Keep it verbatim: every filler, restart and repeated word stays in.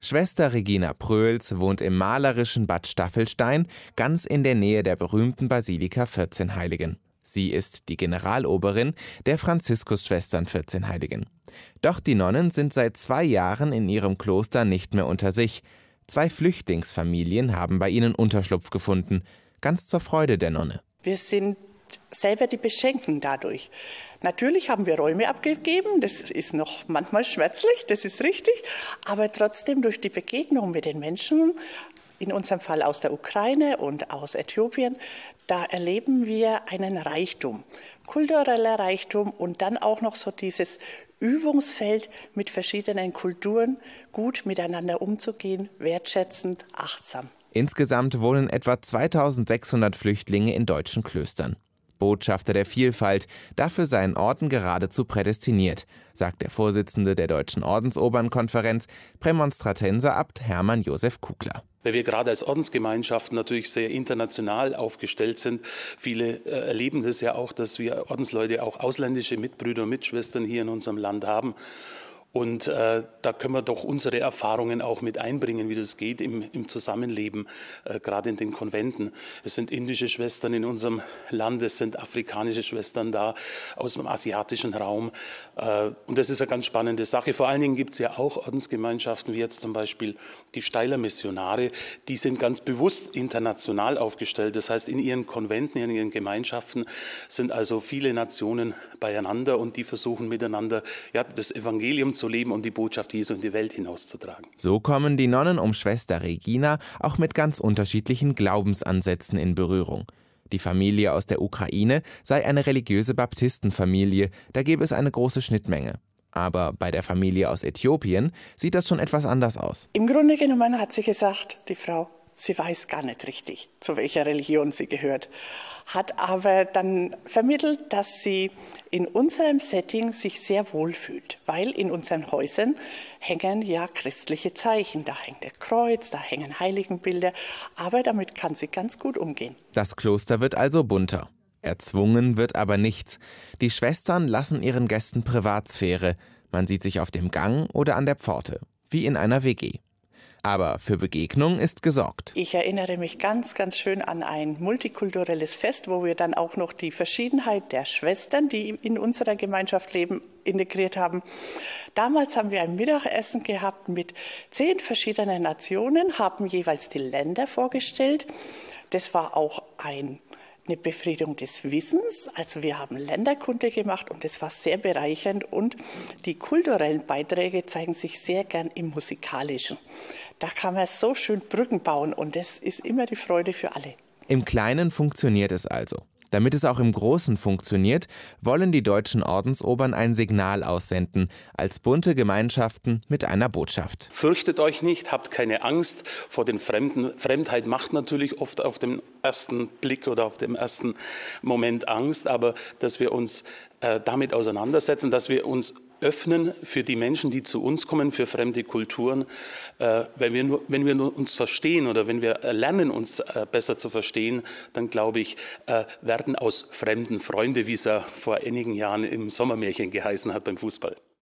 Schwester Regina Pröls wohnt im malerischen Bad Staffelstein, ganz in der Nähe der berühmten Basilika vierzehnheiligen. Sie ist die Generaloberin der Franziskusschwestern vierzehnheiligen. Doch die Nonnen sind seit zwei Jahren in ihrem Kloster nicht mehr unter sich. Zwei Flüchtlingsfamilien haben bei ihnen Unterschlupf gefunden, ganz zur Freude der Nonne. Wir sind selber die Beschenkten dadurch. Natürlich haben wir Räume abgegeben, das ist noch manchmal schmerzlich, das ist richtig, aber trotzdem durch die Begegnung mit den Menschen, in unserem Fall aus der Ukraine und aus Äthiopien, da erleben wir einen Reichtum, kultureller Reichtum und dann auch noch so dieses Übungsfeld mit verschiedenen Kulturen, gut miteinander umzugehen, wertschätzend, achtsam. Insgesamt wohnen etwa zweitausendsechshundert Flüchtlinge in deutschen Klöstern. Botschafter der Vielfalt, dafür seien Orden geradezu prädestiniert, sagt der Vorsitzende der Deutschen Ordensobernkonferenz, Prämonstratenser Abt Hermann Josef Kugler. Weil wir gerade als Ordensgemeinschaften natürlich sehr international aufgestellt sind. Viele äh, erleben das ja auch, dass wir Ordensleute auch ausländische Mitbrüder und Mitschwestern hier in unserem Land haben. Und äh, da können wir doch unsere Erfahrungen auch mit einbringen, wie das geht im, im Zusammenleben, äh, gerade in den Konventen. Es sind indische Schwestern in unserem Land, es sind afrikanische Schwestern da aus dem asiatischen Raum. Äh, und das ist eine ganz spannende Sache. Vor allen Dingen gibt es ja auch Ordensgemeinschaften, wie jetzt zum Beispiel die Steiler Missionare, die sind ganz bewusst international aufgestellt. Das heißt, in ihren Konventen, in ihren Gemeinschaften sind also viele Nationen beieinander und die versuchen miteinander ja, das Evangelium zu leben und die Botschaft Jesu in die Welt hinauszutragen. So kommen die Nonnen um Schwester Regina auch mit ganz unterschiedlichen Glaubensansätzen in Berührung. Die Familie aus der Ukraine sei eine religiöse Baptistenfamilie, da gäbe es eine große Schnittmenge. Aber bei der Familie aus Äthiopien sieht das schon etwas anders aus. Im Grunde genommen hat sie gesagt, die Frau, sie weiß gar nicht richtig, zu welcher Religion sie gehört, hat aber dann vermittelt, dass sie in unserem Setting sich sehr wohl fühlt, weil in unseren Häusern hängen ja christliche Zeichen. Da hängt der Kreuz, da hängen Heiligenbilder, aber damit kann sie ganz gut umgehen. Das Kloster wird also bunter. Erzwungen wird aber nichts. Die Schwestern lassen ihren Gästen Privatsphäre. Man sieht sich auf dem Gang oder an der Pforte, wie in einer W G. Aber für Begegnung ist gesorgt. Ich erinnere mich ganz, ganz schön an ein multikulturelles Fest, wo wir dann auch noch die Verschiedenheit der Schwestern, die in unserer Gemeinschaft leben, integriert haben. Damals haben wir ein Mittagessen gehabt mit zehn verschiedenen Nationen, haben jeweils die Länder vorgestellt. Das war auch ein eine Befriedigung des Wissens. Also wir haben Länderkunde gemacht und das war sehr bereichernd. Und die kulturellen Beiträge zeigen sich sehr gern im Musikalischen. Da kann man so schön Brücken bauen und das ist immer die Freude für alle. Im Kleinen funktioniert es also. Damit es auch im Großen funktioniert, wollen die deutschen Ordensobern ein Signal aussenden, als bunte Gemeinschaften mit einer Botschaft. Fürchtet euch nicht, habt keine Angst vor den Fremden. Fremdheit macht natürlich oft auf den ersten Blick oder auf den ersten Moment Angst, aber dass wir uns äh, damit auseinandersetzen, dass wir uns öffnen für die Menschen, die zu uns kommen, für fremde Kulturen. Äh, wenn wir, nur, wenn wir nur uns verstehen oder wenn wir lernen, uns äh, besser zu verstehen, dann glaube ich, äh, werden aus Fremden Freunde, wie es ja vor einigen Jahren im Sommermärchen geheißen hat beim Fußball.